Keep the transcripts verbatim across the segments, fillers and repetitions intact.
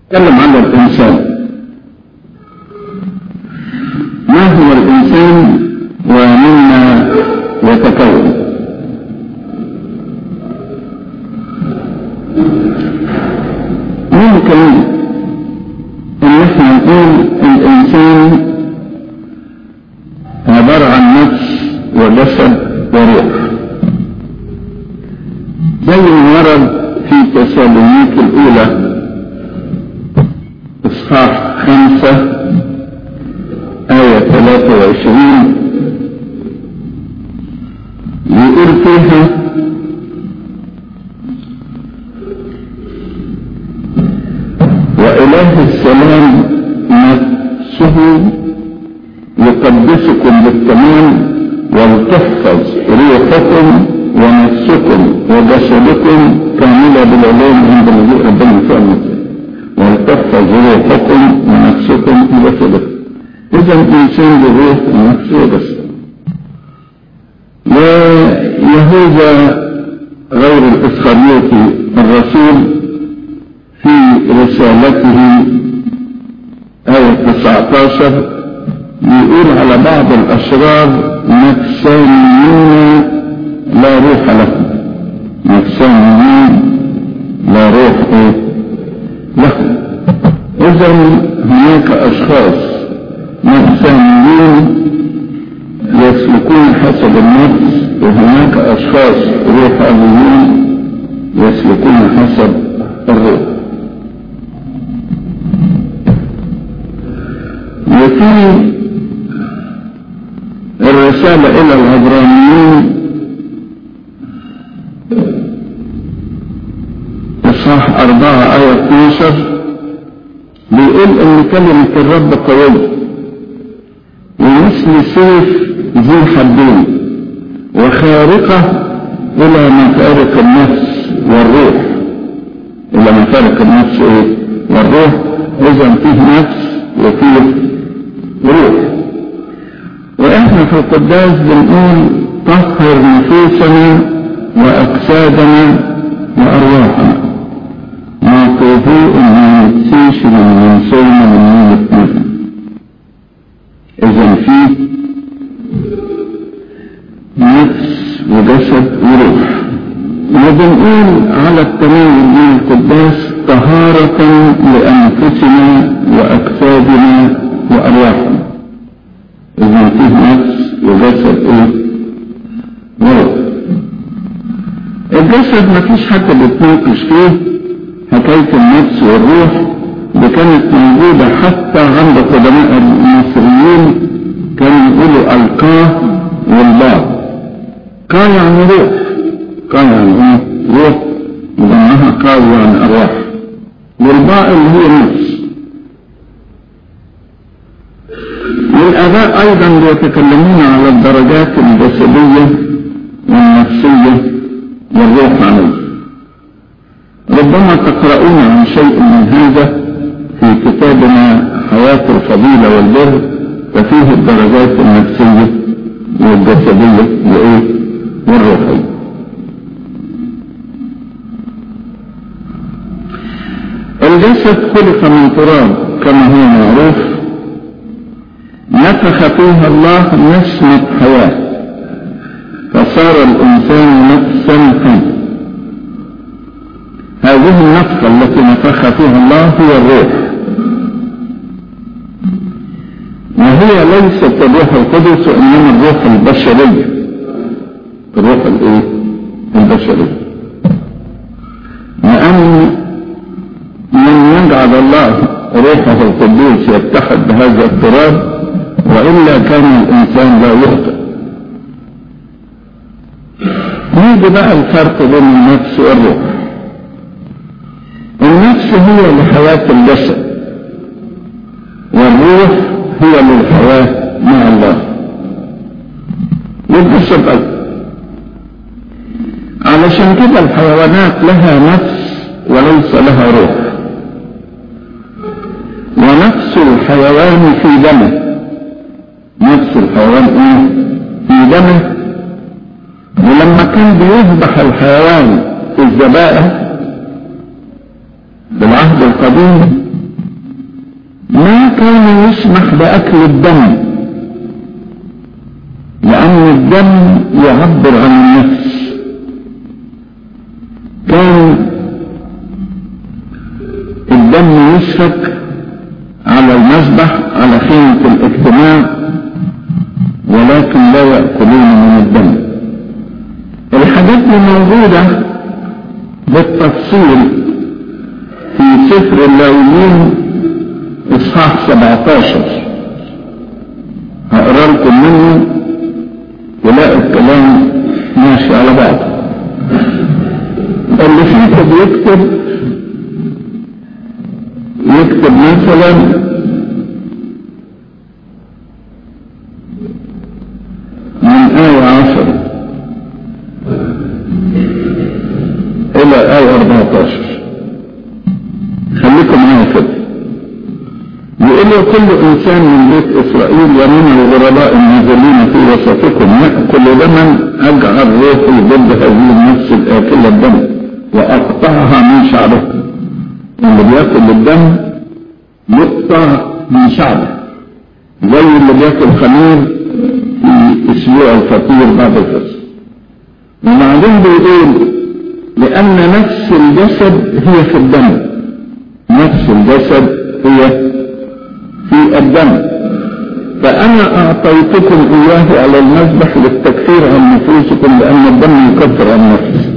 تكلم عن الإنسان. ما هو الإنسان ومما يتكون؟ ممكن ان احنا نقول الإنسان عبارة عن نفس وجسد وروح، زي ما ورد في تسالونيك الأولى إصحاح خمسة آية ثلاثة وعشرين، يقول فيها: وإله السلام نفسه يقدسكم بالتمام ولتحفظ روحكم ونفسكم وجسدكم كاملة بالعلوم عند مجيء ربنا في المسيح. ولتحفظ روحكم ونفسكم وجسدكم. إذا الإنسان بروح ونفس وجسد. ويهوذا غير الإسخريوطي الرسول في رسالته آية تسعة عشر يقول على بعض الأشرار: نفسانيون لا روح لهم. نفسانيون لا روح لهم. إذا هناك أشخاص نفسانيون يسلكون حسب النفس، وهناك أشخاص روحانيون يسلكون حسب الروح. وفي الرسالة إلى العبرانيين إصحاح أربعة آية اثني عشر بيقول إن كلمة الرب قوية ومثل سيف ذي حدين وخارقة إلى مفارق النفس والروح. إلى مفارق النفس إيه؟ والروح. إذا فيه نفس وفيه روح. وإحنا في القداس بنقول: طهر نفوسنا وأجسادنا وأرواحنا. ما كفوء ما يتسيش من ينسونا من نيمة. إذا فيه نفس وجسد وروح. وبنقول على التناول من القداس: طهارة لأنفسنا وأجسادنا وأرواحنا. إذا فيه نفس وجسد إيه؟ وروح. الجسد مفيش حتى بتناقش فيه. حكاية النفس والروح دي كانت موجودة حتى عند قدماء المصريين، كانوا يقولوا القاه والباء. قاه يعني روح، قاه يعني ايه؟ روح، وضمنها قاه يعني أرواح، والباء اللي هي النفس. والآباء أيضا بيتكلمون على الدرجات الجسدية والنفسية والروحانية. ربما تقرؤون عن شيء من هذا في كتابنا حياة الفضيلة والبر، ففيه الدرجات النفسية والجسدية وإيه؟ والروحية. الجسد خلق من تراب كما هو معروف، نفخ فيها الله نسمة حياة فصار الإنسان نفسا حية. هذه النفخة التي نفخ فيها الله هي الروح، وهي ليست الروح القدس وإنما الروح البشرية. الروح الايه؟ البشرية. لأن من يجعل الله روحه القدوس يتحد بهذا التراب، وإلا كان الإنسان لا يخطئ. نيجي بقى الفرق بين النفس والروح. النفس هي لحياة الجسد، والروح هي للحياة مع الله. والجسد أيضا. علشان كده الحيوانات لها نفس وليس لها روح. ونفس الحيوان في دمه. نفس الحيوان ايه؟ في دمه. ولما كان بيذبح الحيوان في الذبائح بالعهد القديم كان يسمح بأكل الدم، لأن الدم يعبر عن النفس. كان الدم يسفك على المذبح على خيمة الاجتماع، ولكن لا يأكلون من الدم. الحاجات دي موجودة بالتفصيل في سفر اللاويين اصحاح سبعة عشر، هقرا لكم منه تلاقوا الكلام ماشي على بعض. اللي فيكم بيكتب يكتب مثلا من آية عشر إلى آية أربعة عشر، خليكم معايا كده. يقول كل إنسان من بيت إسرائيل ومن الغرباء النازلين في وسطكم يأكل دما أجعل روحي ضد هذه النفس الآكلة الدم وأقطعها من شعبه. اللي بياكل الدم يقطع من شعبه، زي اللي بياكل خمير في اسبوع الفطير بعد الفصل. وبعدين بيقول لأن نفس الجسد هي في الدم، نفس الجسد هي في الدم، فأنا أعطيتكم إياه على المذبح للتكفير عن نفوسكم، لأن الدم يكفر عن النفس.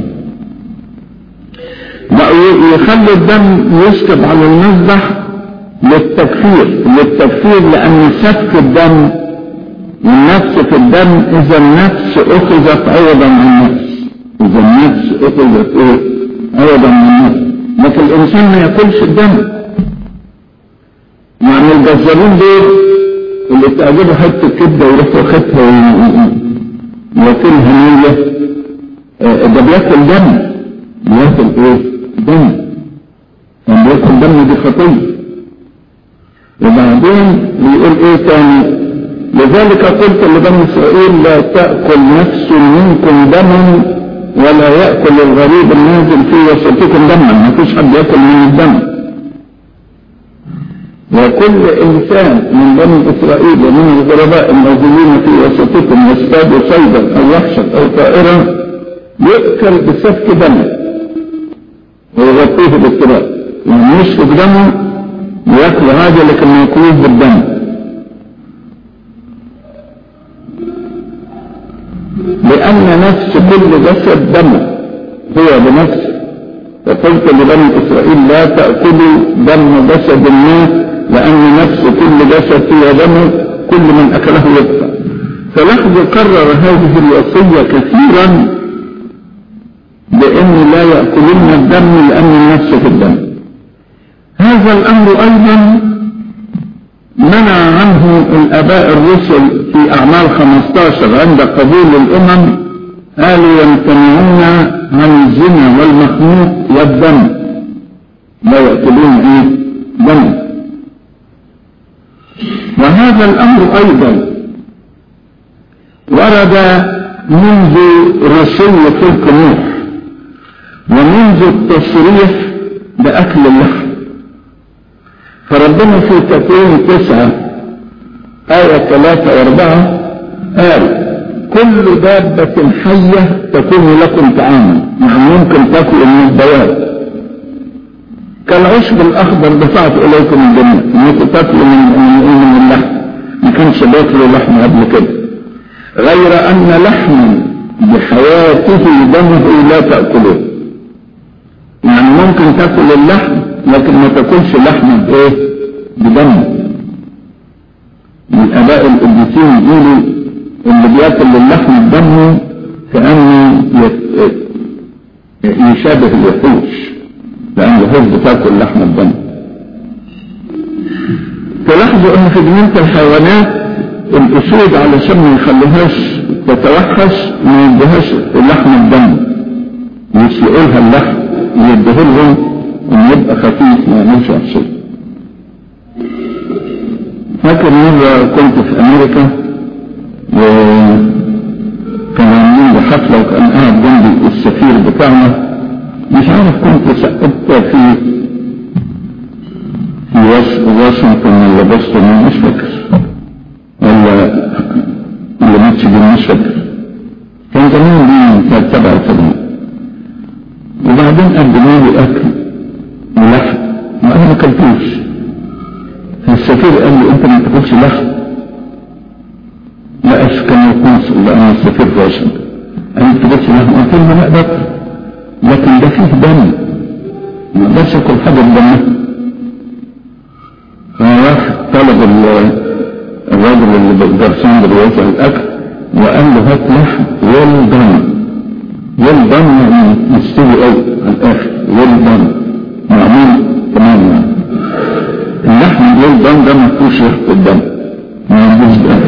يخلي الدم يسكب على المذبح للتكفير للتكفير لأن سفك الدم والنفس في الدم، إذا النفس أخذت عوضا عن النفس، إذا النفس أخذت إيه؟ عوضا عن النفس. لكن الإنسان ما يأكلش الدم. يعني الجزارين دول اللي تعجبه حتة كبدة ويروح واخدها وياكلها نية، ده بياكل دم، بياكل إيه؟ دم. كان بياكل دم دي خطية. وبعدين بيقول إيه تاني؟ لذلك قلت لبني إسرائيل لا تأكل نفس منكم دما ولا يأكل الغريب النازل في وسطكم دما. ما فيش حد يأكل من الدم. وكل إنسان من بني إسرائيل ومن الغرباء النازلين في وسطكم يصطاد صيدا أو وحشا أو طائرا يؤكل بسفك دم ويغطيه بالتراب. يعني يسفك دمه ويأكل هذا لكن ما يأكلوه بالدم. لأن نفس كل جسد دمه هو بنفسه. فقلت لبني إسرائيل لا تأكلوا دم جسد ما، لأن نفس كل جسد هي دمه، كل من أكله يبقى. فلاحظوا كرر هذه الوصية كثيرا بأن لا يأكلون الدم لأن النفس في الدم. هذا الأمر أيضا منع عنه الآباء الرسل في أعمال خمسة عشر عند قبول الأمم، قالوا يمتنعون عن الزنا والمخنوق والدم، لا يأكلون إيه؟ دم. وهذا الأمر أيضا ورد منذ رسول فلك نوح ومنذ التصريح بأكل اللحم. فربنا في تكوين تسعة آية ثلاثة وأربعة قال كل دابة حية تكون لكم طعاما. يعني ممكن تأكلوا من البياض كالعشب الأخضر دفعت إليكم الجنة، إنكم تأكلوا من من اللحم. ما كانش بياكلوا لحم قبل كده، غير أن لحم بحياته دمه لا تأكلوه. يعني ممكن تأكل اللحم لكن ما تأكلش لحم بإيه؟ بدم. الآباء القديسين يقولوا اللي بياكل اللحم بدمه كأنه يشابه الوحوش، لأن الوحوش بتاكل لحم الدم. تلاحظوا أن في جنينة الحيوانات الأسود علشان ما يخلوهاش تتوحش ما يدوهاش لحم الدم، يسلقوا لها اللحم ويدوه لهم إنه يبقى خفيف ما يعملش وحشة. فاكر مرة كنت في أمريكا وكان عاملين حفلة وكان قاعد جنبي السفير بتاعنا، مش عارف كنت سقطت في في واشنطن ولا بوسطن مش فاكر، ولا ولا ميتشيجن مش فاكر، كان زمان دي كانت سبعة وسبعين. وبعدين قدموا لي اكل ولحم وانا ما اكلتوش. السفير قال لي انت ما تاكلش لحم؟ لا كان القنصل لان السفير في واشنطن قال لي ما تاكلش لحم؟ قلت له لا باكل، لكن ده فيه دم ما اقدرش اكل حاجه بدمها. فراح طلب الراجل اللي جرسون بيوزع الاكل وقال له هات لحم ويل دم. ويل دم يعني مستوي قوي على الاخر، ويل دم معمول تمام. يعني اللحم الويل دم ده ما فيهوش ريحه الدم، ما عندوش دم.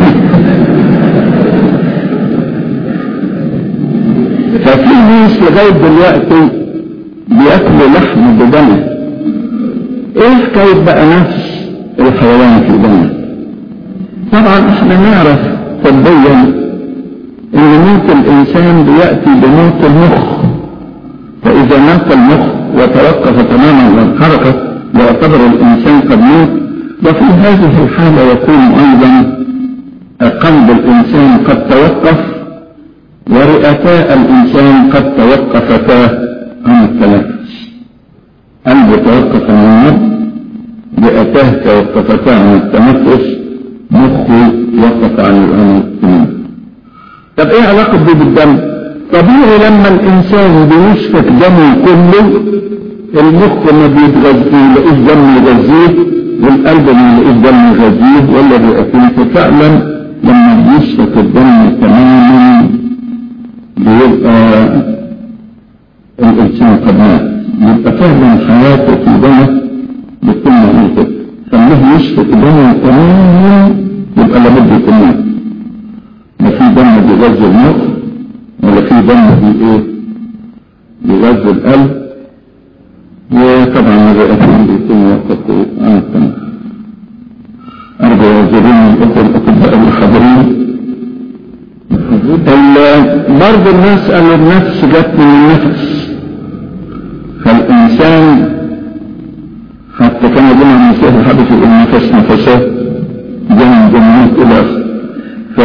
ففي ناس لغايه دلوقتي بياكلوا لحم بدم. ايه حكايه بقى نفس الحيوان في دمه؟ طبعا احنا نعرف طبيا ان موت الانسان بياتي بموت المخ، فاذا مات المخ وتوقف تماما الحركه يعتبر الانسان قد موت. وفي هذه الحاله يكون ايضا قلب الانسان قد توقف ورئتا الانسان قد توقفتا عن التنفس. قلبه توقف عن النبض، رئتاه توقفتا عن التنفس، مخه وقف عن الانام. طب ايه علاقه دي بالدم؟ طبيعي لما الانسان بيسفك دمه كله المخ ما بيتغذيه يلاقيش دم يغذيه، والقلب ما يلاقيش دم يغذيه، ولا الرئتين. ففعلا لما بيسفك الدم تماما بيبقى الانسان قد مات، يبقى فعلا حياته في دمه بتكون ميتة. خليه يسفك دمه تماما يبقى لابد يكون مات. ما في دم بيغذي المخ ولا في دم بي ايه بيغذي القلب، وطبعا الرئتين بيكونوا وقفوا عن التنفس. ارجو يعذروني الاخوه الاطباء الحاضرين. برضه الناس قالوا النفس جت من النفس، فالانسان حتى كان يقول عن المسيح الحدث يقول نفس نفسات جنب جنوب الى اخر. ف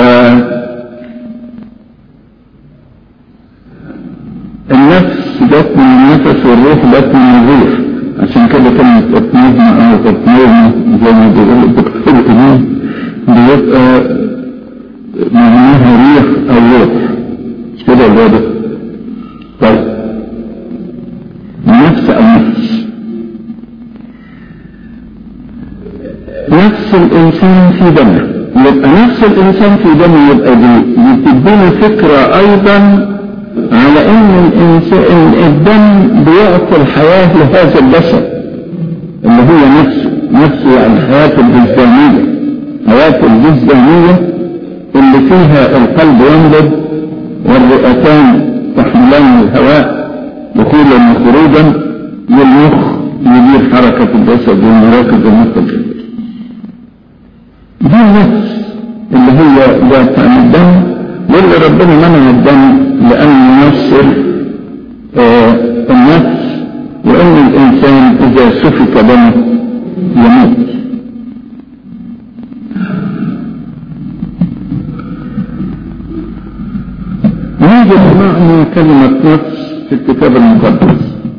النفس جت من النفس والروح جت من الروح، عشان كده كلمة اتنظمة او تتنظمة زي ما بيقول الدكتور إليه بيبقى معناها ريح او روح، مش كده ولا ده؟ طيب نفس او نفس نفس الانسان في دمه، يبقى نفس الانسان في دمه يبقى دي بتدينا فكرة ايضا على ان الانسان الدم بيعطي الحياة لهذا البشر اللي هو نفسه نفسه يعني الحياة الجسدانية، حياة الجسدانية اللي فيها القلب ينبض والرئتان تحملان الهواء دخولا وخروجا، والمخ يدير حركة الجسد ومراكز المخ الجسد. دي النفس اللي هي ذات عن الدم، واللي ربنا منع الدم لأن ينصر آه النفس، وأن الإنسان إذا سفك دمه يموت. يوجد معنى كلمة نفس في الكتاب المقدس.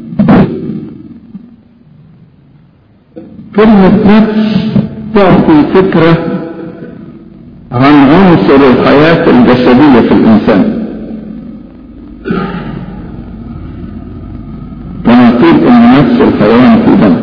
كلمة نفس تعطي فكرة عن عنصر الحياة الجسدية في الإنسان. كما قيل إن نفس الحيوان في دم.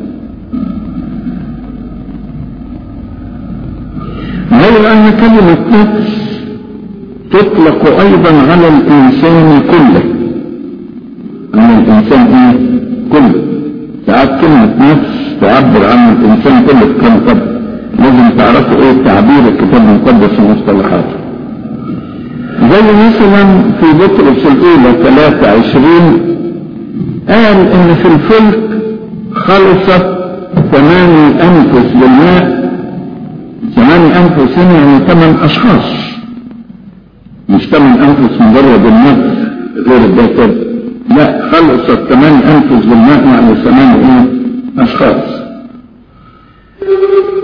غير أن كلمة نفس تطلق أيضا على الإنسان كله، على الإنسان إيه؟ كله. ساعات كلمة نفس تعبر عن الإنسان كله في كلمة قبل. لازم تعرفوا ايه تعبير الكتاب المقدس ومصطلحاته. زي مثلا في بطرس الاولى ثلاثة وعشرين قال ان في الفلك خلصت ثماني انفس بالماء. ثماني انفس هنا يعني ثمان اشخاص، مش ثمان انفس مجرد النفس غير الجسد، لا خلصت ثماني انفس بالماء يعني ثماني ايه اشخاص.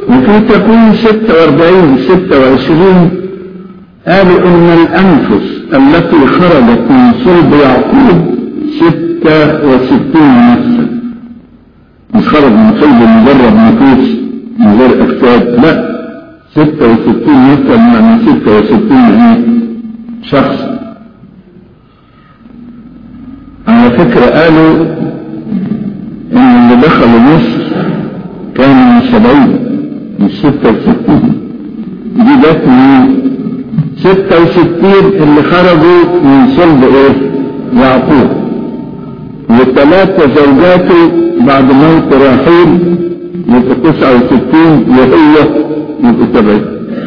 وفي تكوين ستة وأربعين ستة وعشرين قالوا إن الأنفس التي خرجت من صلب يعقوب ستة وستين نفسا، مش خرج من صلب مجرد نفوس من غير أجساد، لا، ستة وستين نفسا يعني ستة وستين شخص. على فكرة قالوا إن اللي دخلوا مصر كانوا من سبعين مش ستة وستين، دي جت من ستة وستين اللي خرجوا من صلب ايه؟ يعقوب، وثلاثة زوجاته بعد موت راحيل يبقى تسعة وستين وهي يبقى سبعين،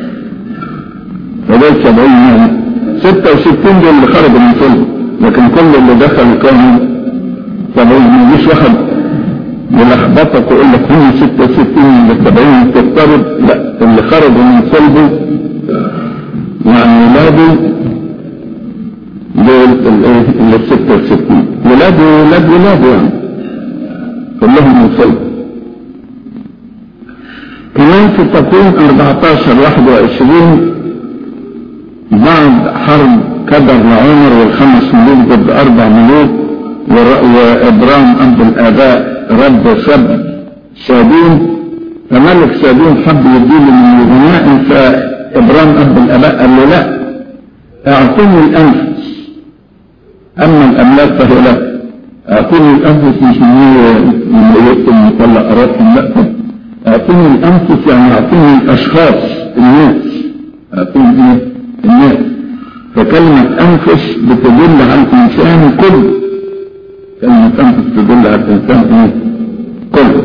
فده سبعين يعني ستة وستين دول اللي خرجوا من صلب، لكن كل اللي دخلوا كانوا سبعين. مفيش واحد يلخبطك ويقول لك هم ستة وستين اللي سبعين تضطرب، لا، اللي خرجوا من صلبه يعني ولاده دول الايه اللي ستة وستين، ولاده ولاد ولاده يعني كلهم من صلب. كمان في تكوين أربعتاشر واحد وعشرين بعد حرب كدر لعمر والخمس ملوك ضد أربع ملوك، وإبرام أب الآباء رد سب سادون، فملك سادون حب يديله من الغناء، فإبرام أب الآباء قال له لا، اعطوني الأنفس، أما الأملاك فهي لا، اعطوني الأنفس مش من يكتب مطلق أراكم، لا، اعطوني الأنفس يعني اعطوني الأشخاص الناس، اعطوني ايه الناس. فكلمة أنفس بتدل على الإنسان كله، كلمة أنفس تدل على الإنسان ايه كله.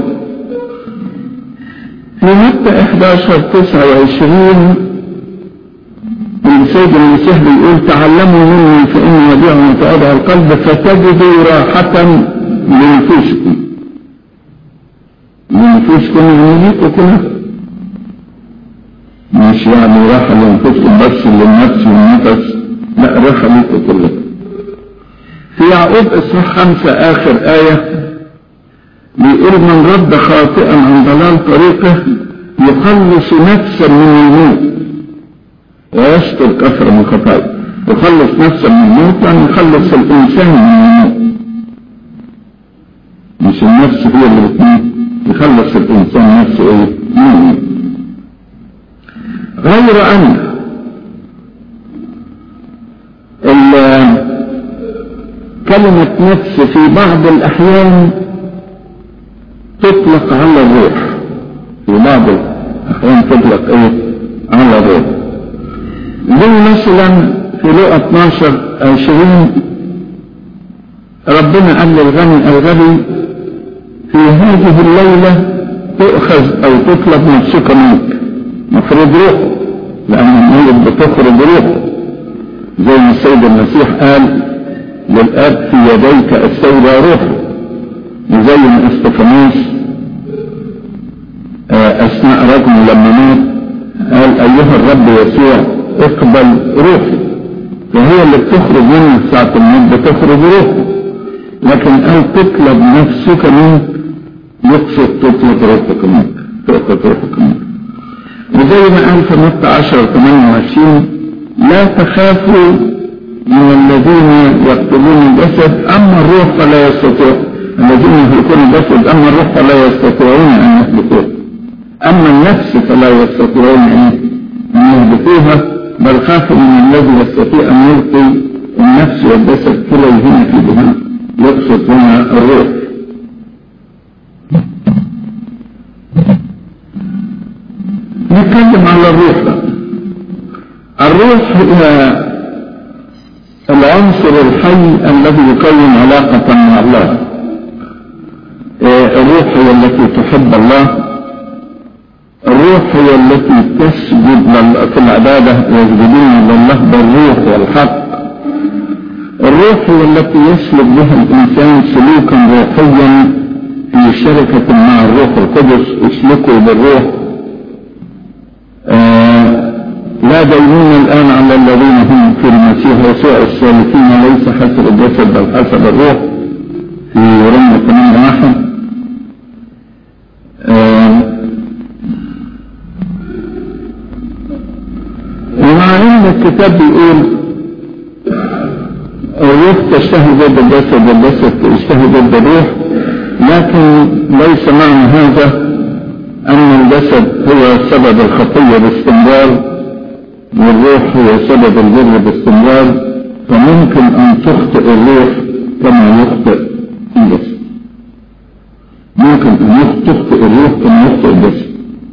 في متى إحدى عشر تسعة وعشرين السيد المسيح بيقول تعلموا مني فإني وديع متواضع القلب فتجدوا راحة لنفوسكم. لنفوسكم يعني ليكم، مش يعني راحة لنفوسكم بس للنفس والنفس، لا، راحة ليكم كلكم. في يعقوب إصحاح خمسة آخر آية بيقول من رد خاطئا عن ضلال طريقه يخلص نفسا من الموت ويستر كثرة من خطاياه. يخلص نفسا من الموت يعني يخلص الإنسان من الموت، مش النفس هي اللي بتموت، يخلص الإنسان نفسه ايه من الموت. غير أن كلمة نفس في بعض الأحيان تطلق على الروح، في بعض الأحيان تطلق ايه على الروح. زي مثلا في لقا اثناشر عشرين ربنا قال للغني الغبي في هذه الليلة تؤخذ أو تطلب نفسك منك، مفروض روحه لأن الميت بتخرج روحه، زي ما السيد المسيح قال للآب في يديك السيدة روحه، وزي ما استفانوس أثناء رجمه لما مات قال أيها الرب يسوع اقبل روحي، فهي اللي بتخرج منه ساعة الموت بتخرج روحه، لكن قال تطلب نفسك منك يقصد تطلب روحك منك، تأخذ روحك منك. وزي ما قال في متى عشرة ثمانية وعشرين لا تخافوا من الذين يقتلون الجسد أما الروح فلا يستطيع، الذين يهلكون الجسد أما الروح فلا يستطيعون أن يهلكوه، أما النفس فلا يستطيعون أن يهلكوها، بل خافوا من الذي يستطيع أن يلقي النفس والجسد كليهما في جهنم، يقصد هنا الروح. نتكلم على الروح بقى. الروح هي العنصر الحي الذي يكون علاقة مع الله. الروح هي التي تحب الله، الروح هي التي تسجد في العبادة يسجدون لله بالروح والحق. الروح هي التي يسلك بها الإنسان سلوكا روحيا في شركة مع الروح القدس، اسلكوا بالروح. آه لا دينون الآن على الذين هم في المسيح يسوع السالكين ليس حسب الجسد بل حسب الروح، في رومية ثمانية واحد. آه الكتاب بيقول الروح تشتهي ضد الجسد والجسد تشتهي ضد الروح، لكن ليس معنى هذا أن الجسد هو سبب الخطية باستمرار والروح هو سبب البر باستمرار، فممكن أن تخطئ الروح كما يخطئ الجسد. ممكن أن تخطئ الروح كما يخطئ الجسد.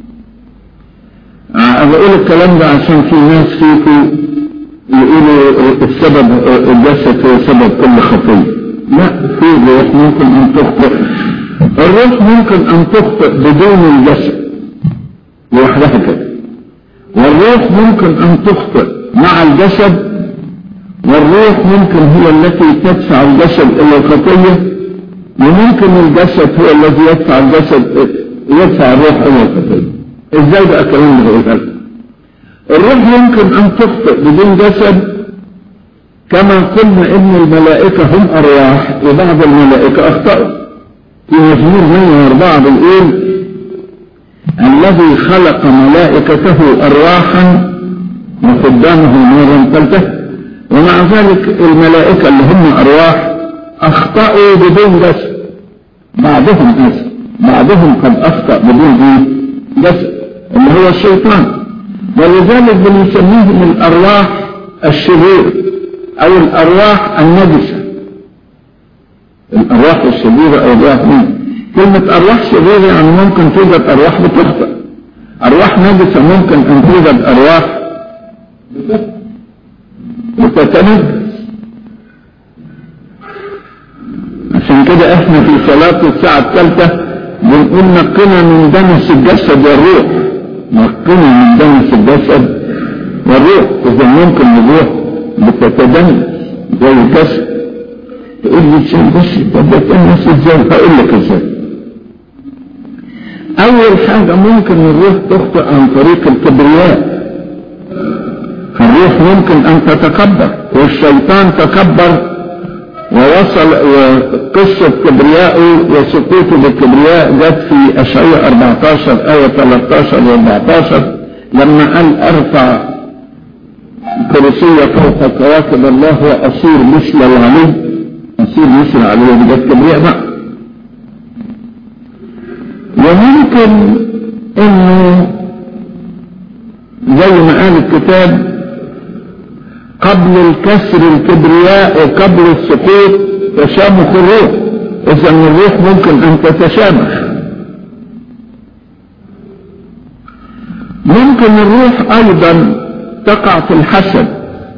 أنا بقول الكلام ده عشان في ناس فيكم يقولوا السبب الجسد هو سبب كل خطية. لا، في الروح ممكن أن تخطئ. الروح ممكن أن تخطئ بدون الجسد لوحدها كده، والروح ممكن أن تخطئ مع الجسد، والروح ممكن هي التي تدفع الجسد إلى الخطية، وممكن الجسد هو الذي يدفع الجسد يدفع الروح إلى الخطية. إزاي بقى الكلام ده بقولها لكم؟ الروح يمكن أن تخطئ بدون جسد، كما قلنا إن الملائكة هم أرواح وبعض الملائكة أخطأوا. في مزمور مئة وأربعة بيقول الذي خلق ملائكته أرواحا وخدامه نورا تلتهب، ومع ذلك الملائكة اللي هم أرواح أخطأوا بدون جسد. بعضهم أسف بعضهم قد أخطأ بدون جسد اللي هو الشيطان، ولذلك بنسميهم الأرواح الشريرة أو الأرواح النجسة. الأرواح الشريرة أو الأرواح مين؟ كلمة أرواح شريرة يعني ممكن توجد أرواح بتخطئ. أرواح نجسة ممكن أن توجد أرواح بتتنجس. عشان كده احنا في صلاة الساعة الثالثة بنقول نقنا من دنس الجسد والروح، نقنا من دنس الجسد والروح. إذا ممكن الروح بتتدنس زي الجسد. تقول لي شيء بس بتتدنس ازاي؟ هقول لك ازاي. أول حاجة ممكن الروح تخطئ عن طريق الكبرياء. فالروح ممكن أن تتكبر، والشيطان تكبر ووصل، وقصة كبريائه وسقوطه بالكبرياء جت في أشعياء أربعة عشر آية ثلاثة عشر و أربعة عشر لما قال أرفع كرسي فوق كواكب الله وأصير مثل العلي. أصير مثل العلي جت كبرياء بقى. وممكن إنه زي ما قال الكتاب قبل الكسر الكبرياء وقبل السقوط تشامخ الروح. إذا الروح ممكن أن تتشامخ. ممكن الروح أيضا تقع في الحسد،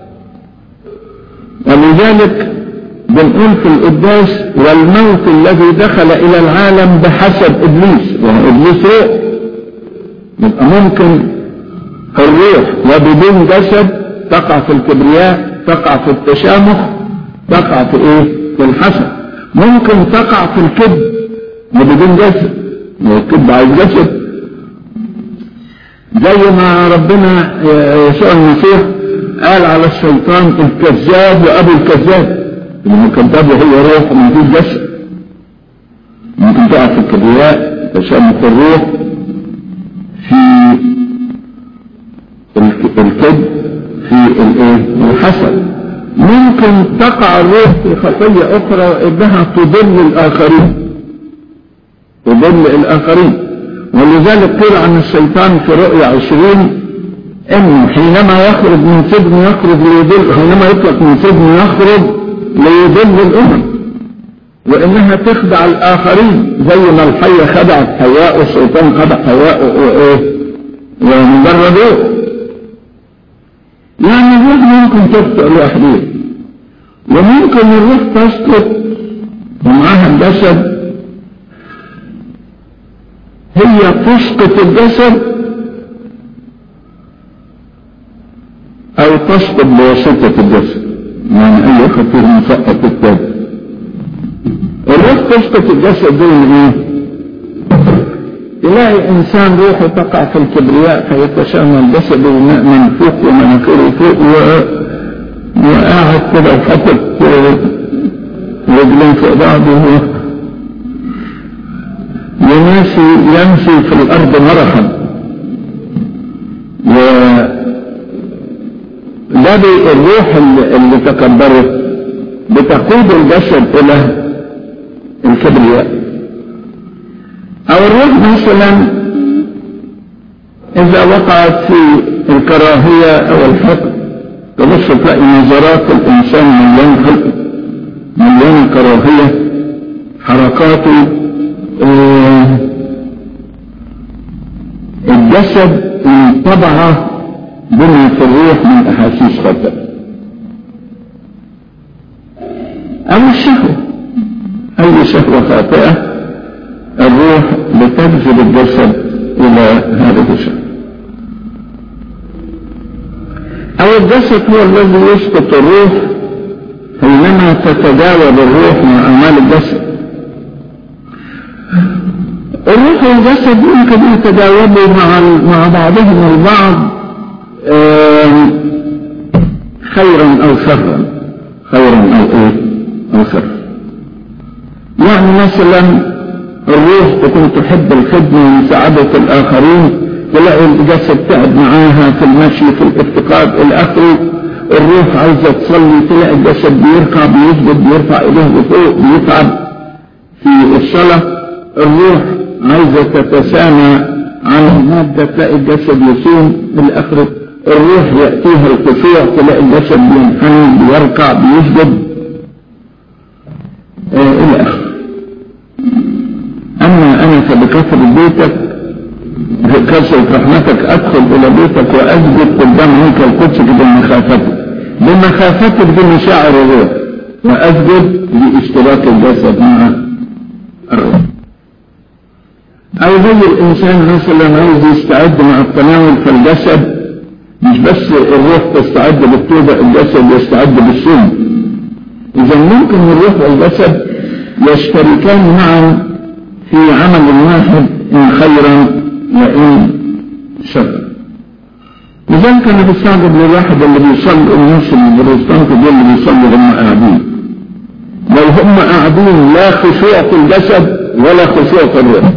ولذلك بنقول في القداس والموت الذي دخل إلى العالم بحسد إبليس، وهو إبليس روح. يبقى ممكن الروح وبدون جسد تقع في الكبرياء، تقع في التشامخ، تقع في ايه؟ في الحسد. ممكن تقع في الكذب وبدون جسد، والكذب عايز جسد، زي ما ربنا يسوع المسيح قال على الشيطان الكذاب وابو الكذاب. لانه كذاب وهو روح وما فيش جسد. ممكن تقع في الكبرياء، تشامخ الروح، في الكذب، في الايه؟ الحسد. ممكن تقع الروح في خطية اخرى انها تضل الاخرين، تضل الاخرين. ولذلك قيل عن الشيطان في رؤيا عشرين انه حينما يخرج من سجن يخرج ليضل، حينما يطلق من سجن يخرج ليضل الامم، وانها تخدع الاخرين زي ما الحية خدعت حواء والشيطان خدع حواء وايه؟ ومجرد يعني الروح ممكن تخطئ لوحدها، وممكن الروح تسقط ومعها الجسد. هي تسقط الجسد او تسقط بواسطة الجسد، يعني اي خطير مسقط التاني. الروح تسقط الجسد دي من ايه؟ تلاقي انسان روحه تقع في الكبرياء فيتشامل جسده من فوق ومناخيره فوق وقاعد كده وحاطط رجلين فوق بعضه وماشي يمشي في الارض مرحا، ولكن بالتالي الروح اللي تكبرت بتقود الجسد الى الكبرياء. او الروح مثلا اذا وقعت في الكراهية او الحقد تبص تلاقي نظرات الانسان مليان حقد مليان كراهية، حركاته اه الجسد انطبع بما في الروح من احاسيس خاطئة. او الشهوة، اي شهوة خاطئة الروح بتجذب الجسد الى هذه الشهوة. او الجسد هو الذي يسقط الروح حينما تتجاوب الروح مع اعمال الجسد. الروح والجسد يمكن يتجاوبوا مع مع بعضهم البعض خيرا او شرا، خيرا او ايه او شرا. يعني مثلا الروح تكون تحب الخدمة ومساعدة الاخرين، تلاقي الجسد تعب معاها في المشي في الافتقاد الى اخره. الروح عايزة تصلي، تلاقي الجسد بيركع بيسجد بيرفع ايديه لفوق بيتعب في الصلاة. الروح عايزة تتسامى عن المادة، تلاقي الجسد يصوم الى اخره. الروح يأتيها الخشوع، تلاقي الجسد بينحني بيركع بيسجد آه الى اخره. اما انا فبكثرة بيتك بكثرة رحمتك ادخل الى بيتك واسجد قدام هيكل القدس بمخافتك. بمخافتك دي مشاعر الروح، واسجد لاشتراك الجسد مع الروح. او زي الانسان مثلا عايز يستعد مع التناول، فالجسد مش بس الروح تستعد بالتوبة، الجسد يستعد بالصوم. اذا ممكن الروح والجسد يشتركان معا في عمل واحد، ان خيرا وان شرا. لذلك انا بستعجب للواحد اللي بيصلي، الناس البروتستانت دول اللي بيصلوا هم قاعدين، لو هم قاعدين لا خشوع في الجسد ولا خشوع في الروح.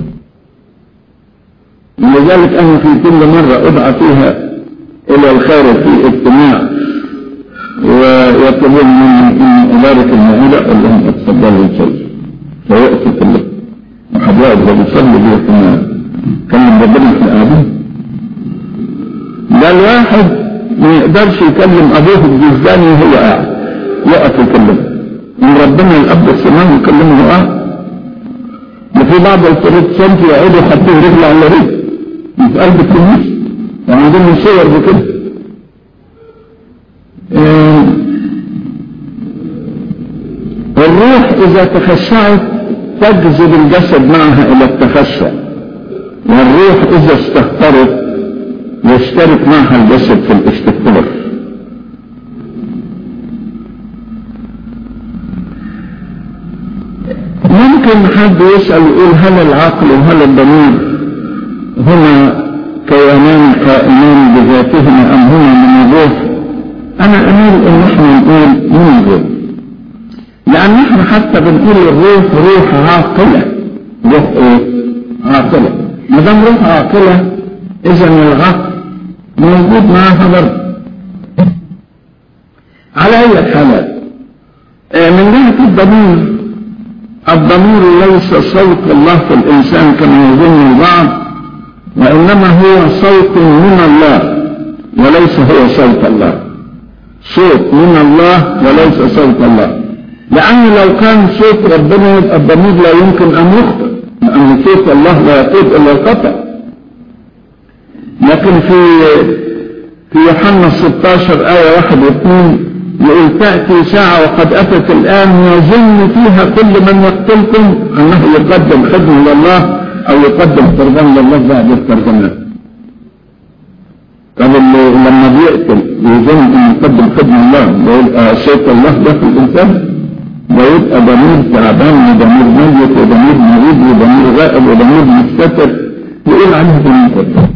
لذلك انا في كل مرة ادعى فيها الى الخير في اجتماع ويطلبون مني ان ابارك المائدة، اقول لهم اتفضلوا يصلوا، فيأتي كله محبوات اللي بيصلي بيكون كلم ربنا في قاعدين. ده الواحد ما يقدرش يكلم ابوه الجزاني وهو قاعد، يقف يكلمه من ربنا الاب السماوي يكلمه وهو قاعد. وفي بعض البروتستانت يقعدوا يحطوه رجل على رجل في قلب الكنيسة، وعندهم صور بكده. اه الروح اذا تخشعت تجذب الجسد معها الى التخشع، والروح اذا استهترت يشترك معها الجسد في الاستهتار. ممكن حد يسأل يقول هل العقل وهل الضمير هما كيانان قائمان بذاتهما ام هما من الروح؟ انا اميل ان احنا نقول من الروح، لان احنا حتى بنقول الروح روح عاقلة. روح ايه؟ عاقلة. ما دام روح عاقلة اذا العقل موجود معها برضه. على اي الحالات من جهة الضمير، الضمير ليس صوت الله في الانسان كما يظن البعض، وانما هو صوت من الله وليس هو صوت الله. صوت من الله وليس صوت الله، لأن لو كان صوت ربنا يبقى الضمير لا يمكن أن يخطئ، لأن صوت الله لا يقود إلا الخطأ. لكن في في يوحنا ستاشر آية واحد واثنين يقول تأتي ساعة وقد أتت الآن يظن فيها كل من يقتلكم أنه يقدم خدمة لله أو يقدم ترجمة لله بعد الترجمات. طب لما بيقتل يظن أن يقدم خدمة لله ويبقى صوت الله ده في الإنسان، ويبقى ضمير تعبان وضمير ميت وضمير مريض وضمير غائب وضمير مستتر، يقول عنه ضمير.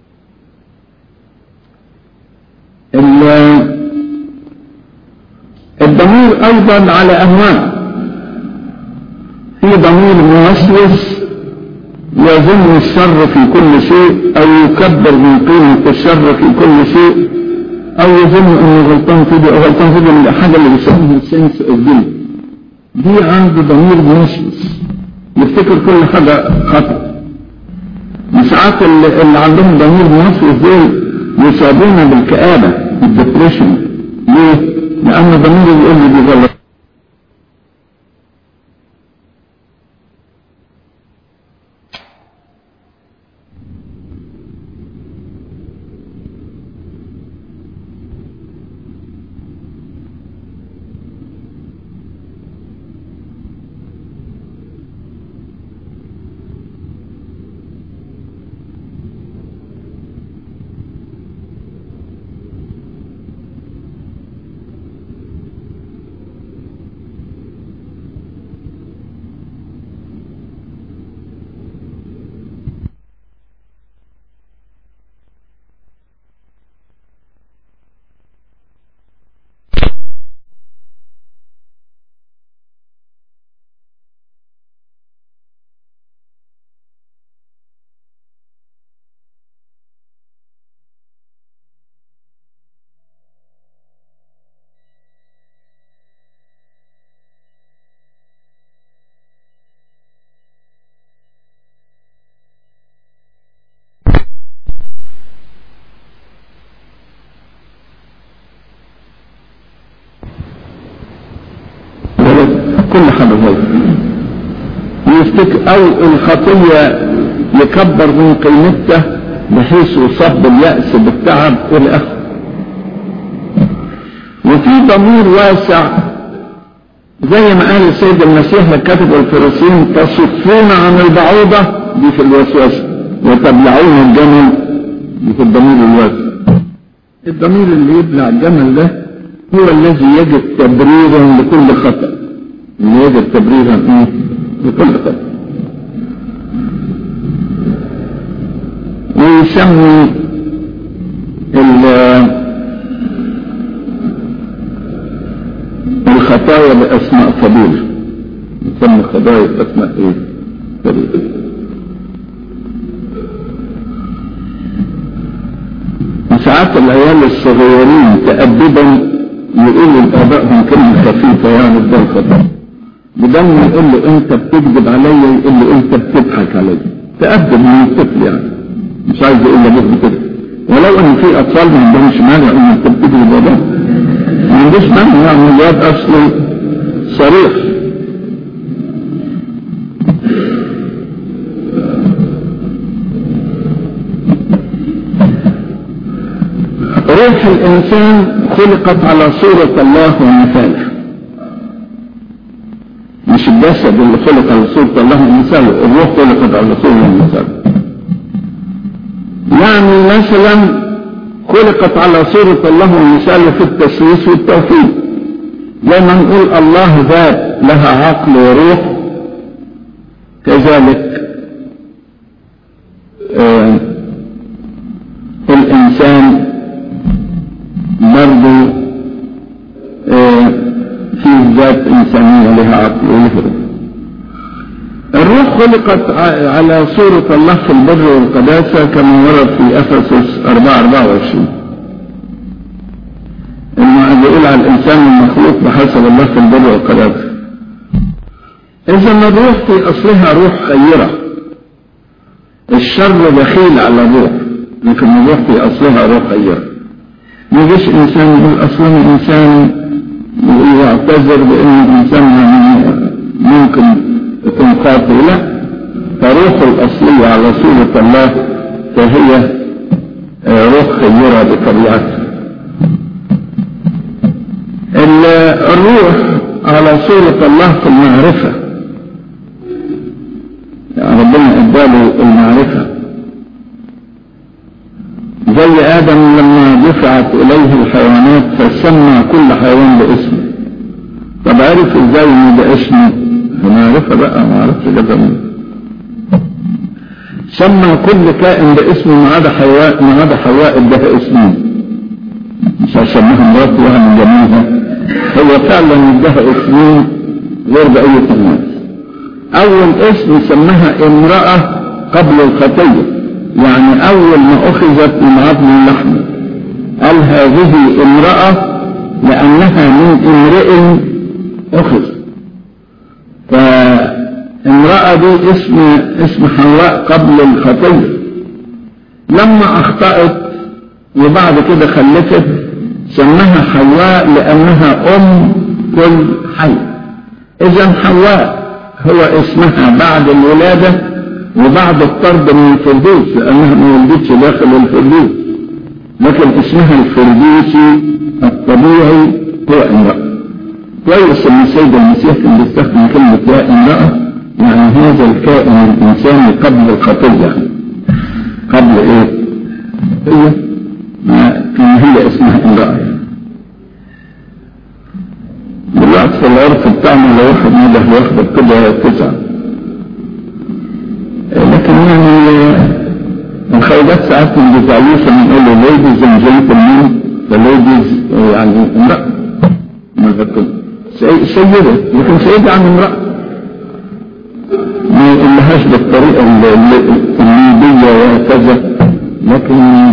الضمير أيضا على أنواع. في ضمير موسوس يظن الشر في كل شيء أو يكبر من قيمة الشر في كل شيء او يظن انه غلطان في دي او غلطان في دي من الحاجه اللي بيسموها سنس اوف جيلت، دي عنده ضمير موسوس يفتكر كل حاجه خطأ. ساعات اللي عندهم ضمير موسوس دول يصابون بالكآبه الدبريشن. ليه؟ لان ضميره بيقول لي دي غلط. كل حاجة غلط يفتكر او الخطية يكبر من قيمته بحيث يصاب باليأس بالتعب الى اخره. وفي ضمير واسع زي ما قال السيد المسيح للكاتب والفريسيين تصفون عن البعوضة دي في الوسوسة وتبلعون الجمل دي في الضمير الواسع. الضمير اللي يبلع الجمل ده هو الذي يجد تبريرا لكل خطأ، اللي يجد تبريرا ايه لكل خطأ. ويسمي الخطايا بأسماء فضيلة، يسمي الخطايا بأسماء ايه فضيلة. ساعات العيال الصغيرين تأدبا يقولوا لآبائهم كلمة خفيفة يعني ده الخطأ، بدل ما يقول له انت بتكذب عليا يقول له انت بتضحك عليا. تأدب من الطفل يعني، مش عايز يقول له بكذب كده، ولو ان في اطفال ما عندهمش مانع ان انت بتكذب بابا، ما عندوش مانع يعني الواد اصله صريح. روح الانسان خلقت على صورة الله ومثاله، مش الجسد اللي خلق على صورة الله ومثاله، الروح خلقت على صورة ومثاله. يعني مثلا خلقت على صورة الله ومثاله في التسويس والتوحيد، زي ما نقول الله ذات لها عقل وروح، كذلك آه الإنسان برضو آه في ذات إنسانية لها عقل وله روح. الروح خلقت على صورة الله في البر والقداسة كما ورد في أفسس أربعة أربعة وعشرين، إنه بيقول على الإنسان المخلوق بحسب الله في البر والقداسة. إذا الروح في أصلها روح خيرة، الشر دخيل على الروح، لكن الروح في أصلها روح خيرة. ما يجيش إنسان يقول أصلا إنسان يعتذر بأن الإنسان ممكن يكون خاطئ، لا، فروح الأصلية على صورة الله فهي روح خيرة بطبيعتها. الروح على صورة الله في المعرفة، يعني ربنا اداله المعرفة، زي آدم لما دفعت إليه الحيوانات فسمى كل حيوان باسمه. طب عرف ازاي ان ده اسمه؟ معرفة بقى، ما عرفش جدا منه. سمى كل كائن باسمه ما عدا حواء، ما عدا حواء ادها اسمه، مش هسميها مراته وهم جميلها، هو فعلا ادها اسمه غير بقية الناس. اول اسم سماها امرأة قبل الخطية، يعني اول ما اخذت من عظم اللحم قال هذه امرأة لأنها من امرئ أخذ. فامرأة دي اسم اسم حواء قبل الخطية. لما أخطأت وبعد كده خلفت سماها حواء لأنها أم كل حي. إذن حواء هو اسمها بعد الولادة وبعد الطرد من الفردوس، لأنها ما ولدتش داخل الفردوس، لكن اسمها الفردوسي الطبيعي هو امرأة. كويس ان السيد المسيح كان بيستخدم كلمة يا امرأة، يعني هذا الكائن الإنساني قبل الخطية، قبل ايه؟ هي كان هي اسمها امرأة. دلوقتي في العرف بتاعنا لو واحد مده ياخد كده تسعة، لكن يعني الخيبات ساعات ما بيزعلوش لما نقول له ليديز اند جنتلمان، فليديز يعني امرأة ما بتقول سيدة، لكن سيدة عن امرأة ما يقولهاش بالطريقة الليبية وهكذا. لكن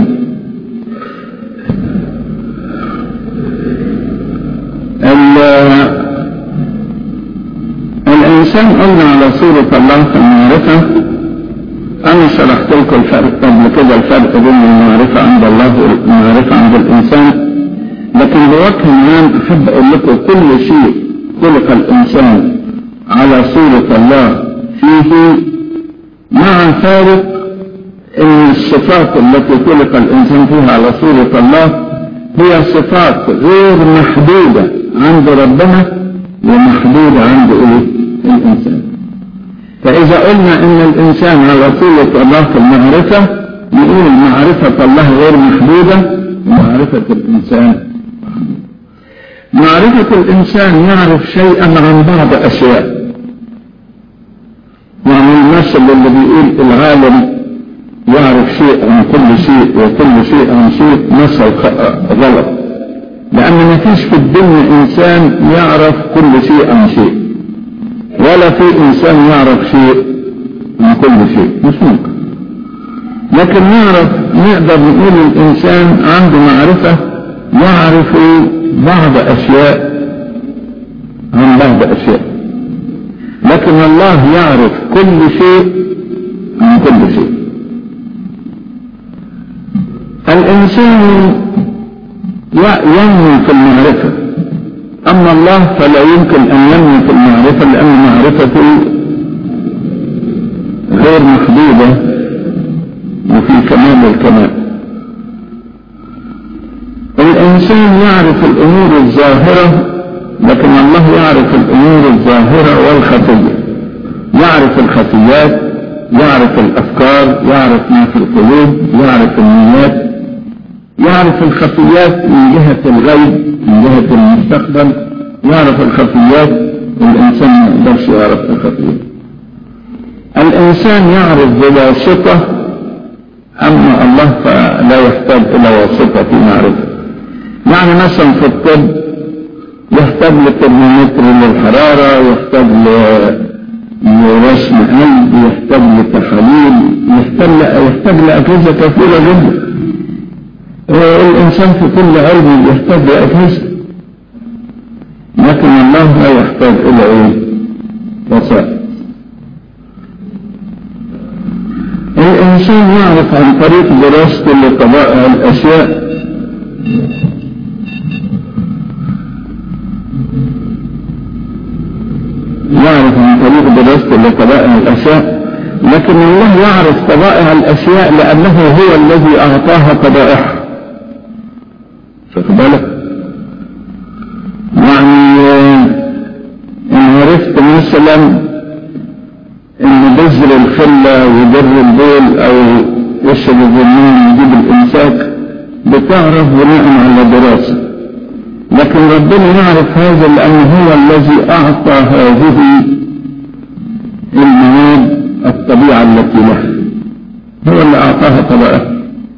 الإنسان قلنا على صورة الله في المعرفة. أنا شرحت لكم الفرق قبل كده، الفرق بين المعرفة عند الله والمعرفة عند الإنسان، لكن بوجه عام أحب أقول لكم كل شيء خلق الإنسان على صورة الله فيه، مع فارق إن الصفات التي خلق الإنسان فيها على صورة الله هي صفات غير محدودة عند ربنا ومحدودة عند إيه؟ الإنسان. فإذا قلنا إن الإنسان على صورة الله في المعرفة، نقول معرفة الله غير محدودة ومعرفة الإنسان. معرفة الإنسان يعرف شيئا عن بعض أشياء، يعني المثل اللي بيقول العالم يعرف شيء عن كل شيء وكل شيء عن شيء مثل غلط، لأن ما فيش في الدنيا إنسان يعرف كل شيء عن شيء، ولا في إنسان يعرف شيء عن كل شيء، مش ممكن. لكن نعرف نقدر نقول الإنسان عنده معرفة يعرف بعض أشياء عن بعض أشياء، لكن الله يعرف كل شيء عن كل شيء. الإنسان ينمو في المعرفة، أما الله فلا يمكن أن ينمو في المعرفة، لأن معرفته غير محدودة وفي كمال الكمال. الإنسان يعرف الأمور الظاهرة، لكن الله يعرف الأمور الظاهرة والخفية، يعرف الخفيات، يعرف الأفكار، يعرف ما في القلوب، يعرف النيات، يعرف الخفيات من جهة الغيب، من جهة المستقبل، يعرف الخفيات والإنسان ما يقدرش يعرف الخفيات. الإنسان يعرف بواسطة، أما الله فلا يحتاج إلى واسطة في معرفة. يعني مثلا في الطب يحتاج لترمومتر للحرارة، يحتاج لرسم قلب، يحتاج لتحاليل، يحتاج يحتاج لأجهزة كثيرة جدا. الإنسان في كل علم يحتاج لأجهزة، لكن الله لا يحتاج إلى إيه؟ وسائل. الإنسان يعرف عن طريق دراسته لطبائع الأشياء يعرف عن طريق دراسته لطبائع الأشياء، لكن الله يعرف طبائع الأشياء لأنه هو الذي أعطاها طبائعها. شوف بالك، يعني إن عرفت مثلا إن بذر الخلة وجر البول أو وش الجنين يجيب الإمساك، بتعرف بناء على دراسة، لكن ربنا يعرف هذا لأنه هو الذي أعطى هذه المواد الطبيعة التي له، هو اللي أعطاها طبائعها.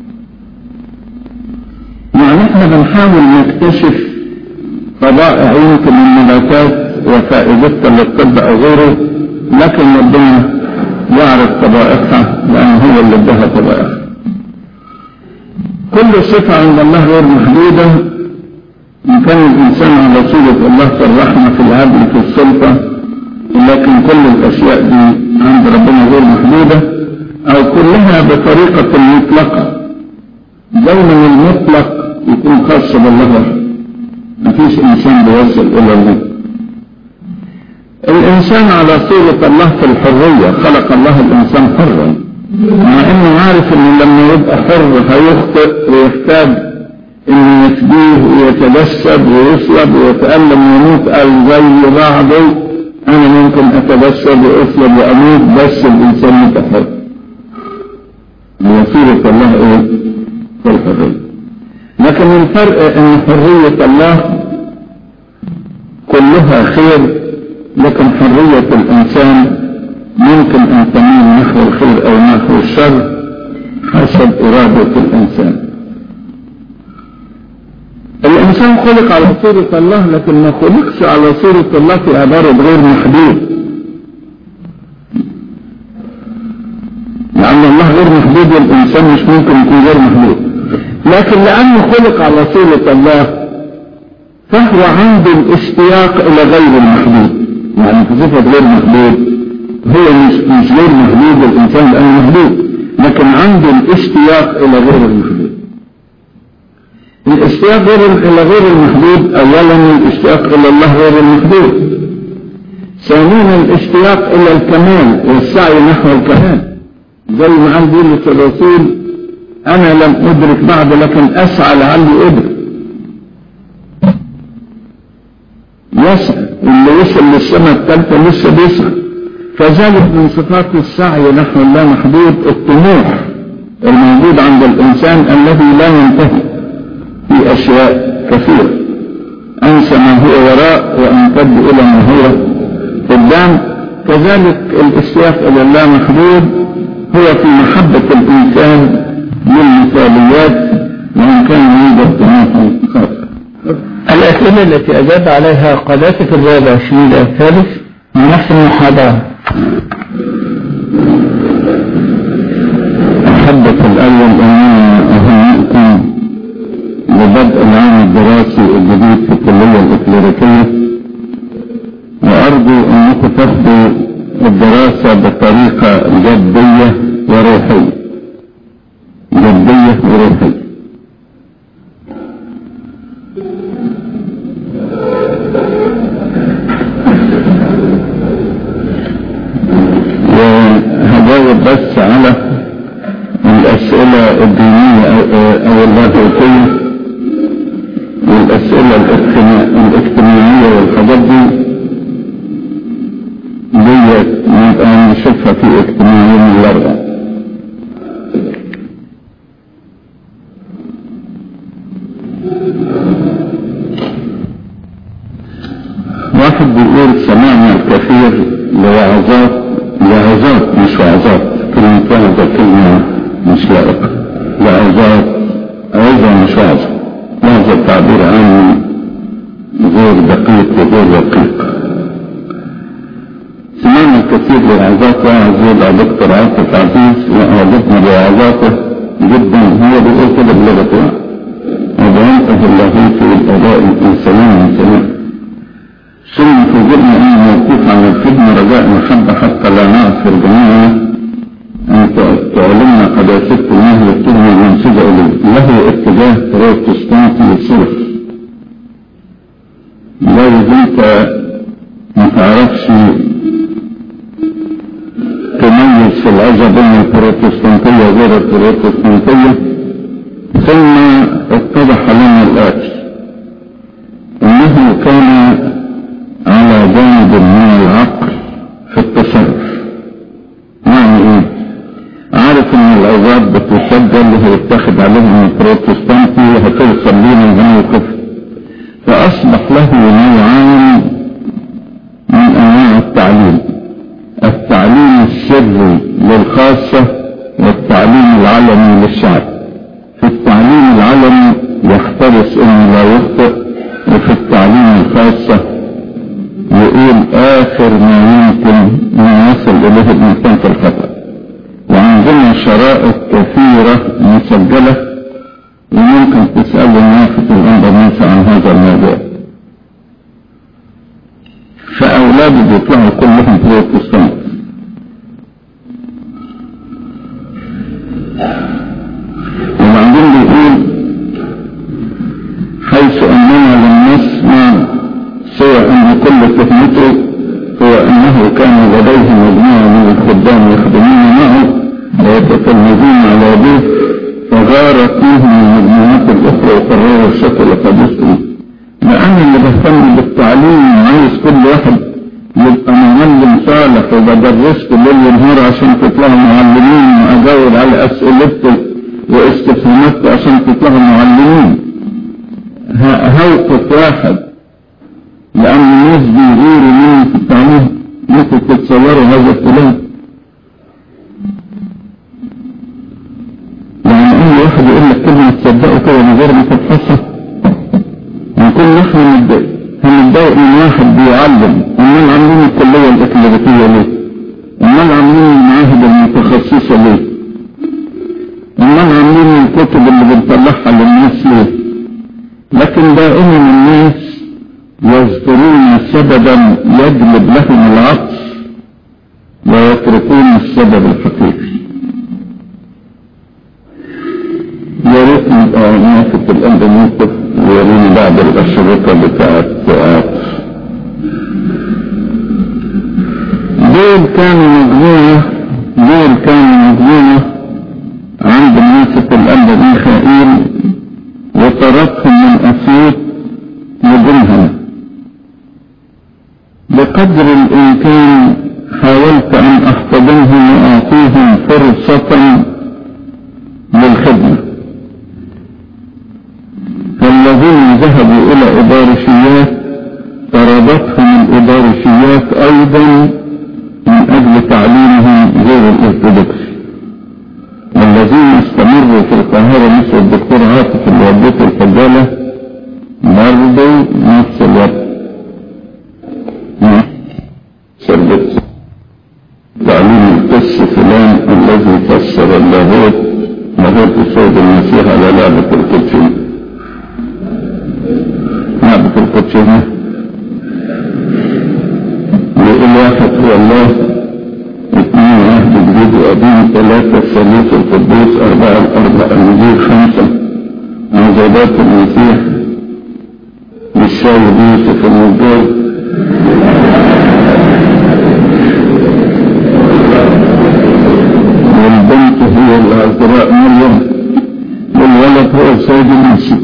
يعني احنا بنحاول نكتشف طبائع يمكن النباتات وفائدتها للطب أو غيره، لكن ربنا يعرف طبائعها لأنه هو اللي اداها طبائعها. كل كل صفة عند الله غير محدودة. إن كان الإنسان على صورة الله في الرحمة في العدل في السلطة، لكن كل الأشياء دي عند ربنا غير محدودة أو كلها بطريقة مطلقة. دايما المطلق يكون خاص بالله وحده، مفيش إنسان بيوصل إلى الله. الإنسان على صورة الله في الحرية، خلق الله الإنسان حرا، مع إنه عارف إنه لما يبقى حر هيخطئ ويحتاج إنه يفديه ويتجسد ويصلب ويتألم ويموت. قال زي بعضه أنا ممكن أتجسد وأصلب وأموت، بس الإنسان متحر. هي صورة الله إيه؟ في الحرية. لكن الفرق إن حرية الله كلها خير، لكن حرية الإنسان ممكن أن تميل نحو الخير أو نحو الشر حسب إرادة الإنسان. الإنسان خلق على صورة الله، لكن ما خلقش على صورة الله في عبارة غير محدود، لأن الله غير محدود والإنسان مش ممكن يكون غير محدود. لكن لأنه خلق على صورة الله فهو عنده الاشتياق إلى غير المحدود، يعني في صفة غير محدود هو مش, مش غير محدود الإنسان لأنه محدود، لكن عنده الاشتياق إلى غير المحدود. الاشتياق إلى غير المحدود أولا الاشتياق إلى الله غير المحدود، ثانيا الاشتياق إلى الكمال والسعي نحو الكمال، زي ما قال بولس الرسول أنا لم أدرك بعد لكن أسعى لعلي أدرك. يسعى، اللي وصل للسماء الثالثة لسه بيسعى. كذلك من صفات السعي نحو الله محدود الطموح الموجود عند الإنسان الذي لا ينتهي في أشياء كثيرة، أنسى ما هو وراء وأمتد إلى ما هو قدام. كذلك الاشتياق إلى الله محدود هو في محبة الإنسان للمثاليات، وإن كان يوجد طموح خاص. الأسئلة التي أجاب عليها قذافة الرابع عشرين الثالث من نفس المحاضرة. أحبت الأول أن أهنئكم ببدء العام الدراسي الجديد في الكلية الإكليريكية، وأرجو أنكم تاخذوا الدراسة بطريقة جدية وروحية، جدية وروحية. وهجاوب بس على الأسئلة الدينية أو اللاهوتية والأسئلة الاجتماعية والحاجات دي دي نبقى نشوفها في اجتماع يوم الأربعاء. واحد بيقول سمعنا الكثير لوعظات، لوعظات مش وعظات، كلمة وعظة كلمة مش لائقة، لوعظات عظة مش وعظة، وعظة تعبير عام غير دقيق وغير دقيق. سمعنا الكثير لوعظات، واعظ يدعى دكتور عاطف عزيز وأعجبنا بوعظاته جدا، هو بيقول كده بلغته وبينقذ اللاهوت والأداء الإنساني سليم. ثم توجدنا أن موقوف عن الخدمة رجاء محبة حتى لا نعثر جميعا أن تعلمنا قداستكم أنه الكلمة المنسوبة إليه له اتجاه بروتستانتي الصرف. لو أنت ما تعرفش تميز في العزة بين البروتستانتية وغير البروتستانتية، ثم اتضح لنا الآتي أنه كان على جانب من العقل في التصرف. يعني ايه؟ عارف ان العظات بتسجل وهيتاخد عليهم البروتستانتي وهتوصل لنا الموقف، فاصبح له نوعان من انواع التعليم، التعليم السري للخاصة والتعليم العلني للشعب. في التعليم العلني يحترس انه لا يخطئ، وفي التعليم الخاصة يقول آخر ما يمكن أن يصل إليه الإنسان في الخطأ. وعندنا شرائط كثيرة مسجلة وممكن تسألوا نافة الأنبا موسى عن هذا الموضوع. فأولاده بيطلعوا كلهم بروتستانت. وبعدين بيقول حيث أننا لم نسمع سوى أن كل تهمته هو أنه كان لديه مجموعة من الخدام يخدمون معه ويتتلمذون على يديه، فغارت منهم المجموعات الأخرى وقرروا الشكل قدسه. لأن اللي بهتم بالتعليم عايز كل واحد يبقى معلم صالح، وبدرسكم ليل ونهار عشان تطلعوا معلمين، وأجاوب على أسئلتكم واستفهاماتكم عشان تطلعوا معلمين. هوقف واحد لأن الناس بيغيروا مني في التعليم. ممكن تتصوروا هذا الكلام؟ يعني أي واحد يقول لك كلمة تصدقوا كده من غير ما تفحصها. نكون نحن متضايق هنتضايق من واحد بيعلم. امال عاملين الكلية الإكليريكية ليه؟ امال عاملين المعاهد المتخصصة ليه؟ امال عاملين الكتب اللي بنطلعها للناس ليه؟ لكن دائما الناس يذكرون سببا يجلب لهم العطف ويتركون السبب الحقيقي. يا ريت نبقى نافة الأنبا موسى ويريني بعض الأشرطة بتاعت عاطف. دول كانوا مجموعة دول كانوا مجموعة عند نافة الأنبا ميخائيل، وطردهم من أسيوط لجنهم. بقدر الإمكان حاولت أن أحتضنهم وأعطيهم فرصة للخدمة. فالذين ذهبوا إلى إدارشيات طردتهم الإدارشيات أيضا من أجل تعليمهم غير الأرثوذكسي. والذين استمروا في القاهرة مثل الدكتور عاطف اللي ودته الفجالة برضو نفس الوقت سلبت تعليم القس فلان الذي فسر اللاهوت لاهوت السيد المسيح على لعبة القدسين. لعبة القدسين يقول واحد هو الله، اثنين عهد جديد وقديم، ثلاثة الثالوث القدوس، أربعة الأربع المدير، خمسة مزادات المسيح للشايب يوسف النجار، والبنت هي العذراء مريم، والولد هو السيد المسيح.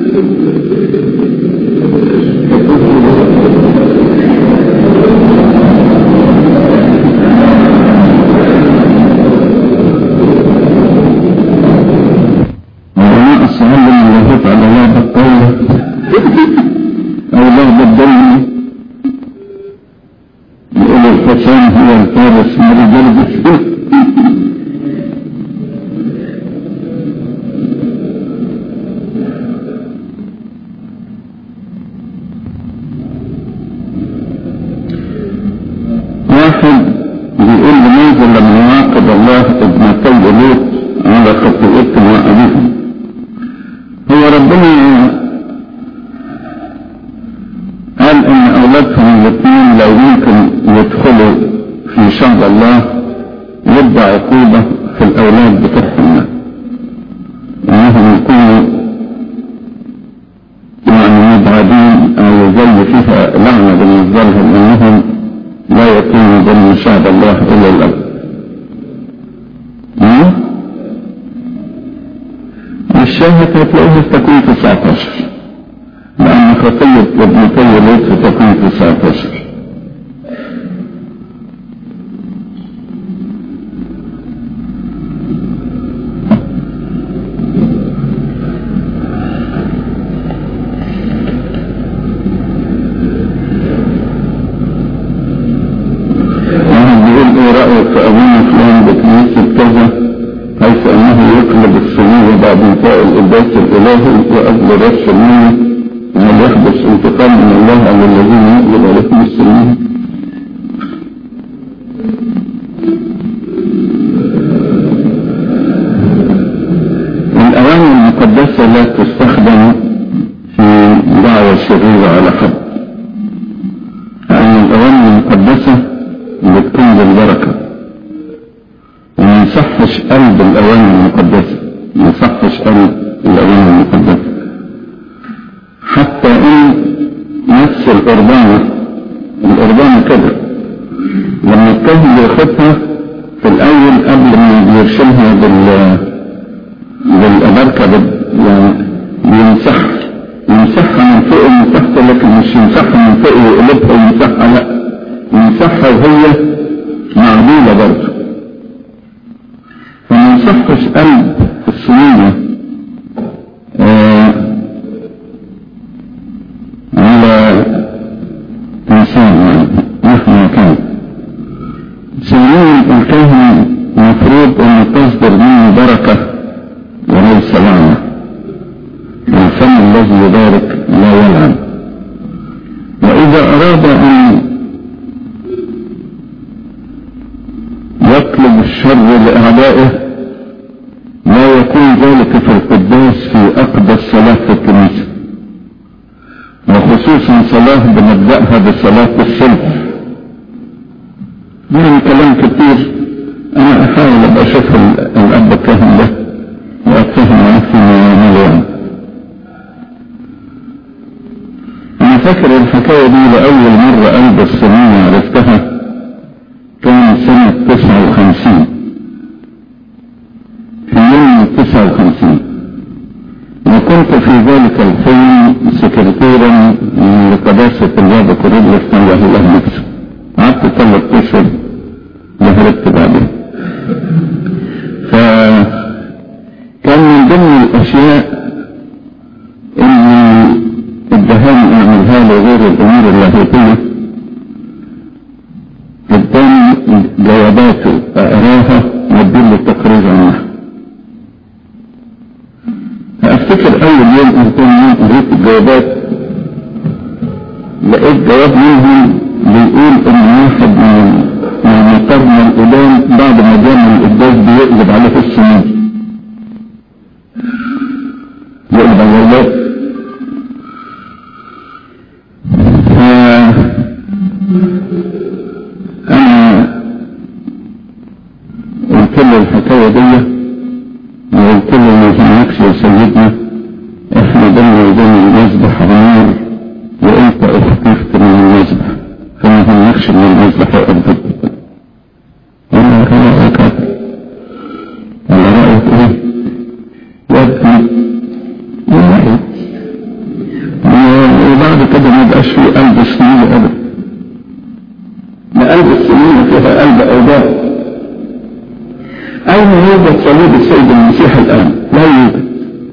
هتلاقيها تكون تسعتاشر، لأن خطية ابنتي لوط تكون تسعتاشر. واحد بيقول ايه رأيك في أبونا فلان بكنيسة كذا، حيث أنه يقلب السنين بعد انتهاء القداس الإلهي وقبل رش المية، أن يحدث انتقام من الله على الذين يقلب عليهم السنين. الأوامر المقدسة المقدسة لا تستخدم في دعوة شريرة على حد، لأن الأواني المقدسة بتكون للبركة، وما يصحش قلب الأواني المقدسة، ما يصحش قلب الأواني المقدسة. حتى إن نفس القربانة القربانة كده لما الكاهن بياخدها في الأول قبل ما بيرشمها بال بالأبركة بال... يعني بيمسحها يمسحها من فوق ومن تحت، لكن مش يمسحها من فوق ويقلبها ويمسحها، لا، يمسحها وهي معدولة برضه. فما يصحش قلب الصينية آه على إنسان يعني مهما كان. ثانيا الكاهن مفروض أن تصدر منه بركة وليس لعنة، الفم الذي يبارك لا يلعن. وإذا أراد أن يطلب الشر لأعدائه لا يكون ذلك في القداس في أقدس صلاة في الكنيسة، وخصوصا صلاة بنبدأها بصلاة الصلح. يعني كلام كتير، أنا أحاول أبقى أشوف الأب الكاهن ده وأتفهم نفسي ما يعمل. أنا فاكر الحكاية دي لأول مرة قلب الصينية عرفتها كان سنة تسعة وخمسين، في يوم تسعة وخمسين، وكنت في ذلك الحين سكرتيرا لقداسة البابا كوريلوس نجاه الله نفسه. قعدت ثلاث أشهر وهربت بعدين. فكان من ضمن الأشياء اللي الدهان أعملها له غير الأمور اللاهوتية قدام جواباته أقراها وأديله التقرير عنها. أفتكر أول يوم أو ثاني يوم قريت الجوابات لقيت جواب منهم بيقول إن واحد من المقرن القدام بعد ما جاء من القداس بيقلب عليه الصينية، يقلب على الله. أنا قلت له الحكاية دي وقلت له ما يهمكش يا سيدنا، احنا دلنا ودلنا المذبح عمار وانت اختفت من المذبح، فما يهمكش من المذبح وقبضت. وانا رأيك ولا رأيك ايه؟ وابني ومحي، وبعد كده ما يبقاش فيه قلب صينية ابدا. ما قلب الصينية فيها قلب أوباء. أين يوجد صليب السيد المسيح الآن؟ لا يوجد.